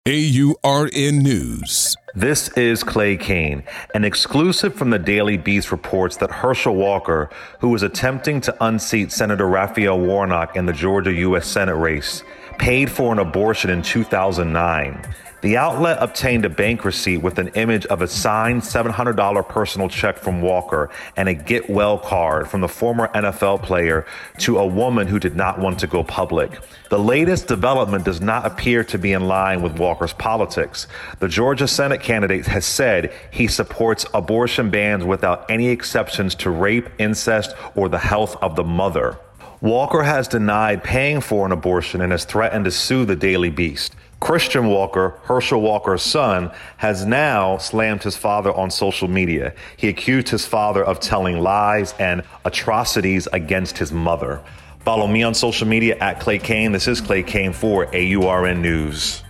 AURN News. This is Clay Cane. An exclusive from the Daily Beast reports that Herschel Walker, who was attempting to unseat Senator Raphael Warnock in the Georgia U.S. Senate race, paid for an abortion in 2009. The outlet obtained a bank receipt with an image of a signed $700 personal check from Walker and a get well card from the former NFL player to a woman who did not want to go public. The latest development does not appear to be in line with Walker's politics. The Georgia Senate candidate has said he supports abortion bans without any exceptions to rape, incest, or the health of the mother. Walker has denied paying for an abortion and has threatened to sue the Daily Beast. Christian Walker, Herschel Walker's son, has now slammed his father on social media. He accused his father of telling lies and atrocities against his mother. Follow me on social media at Clay Cane. This is Clay Cane for AURN News.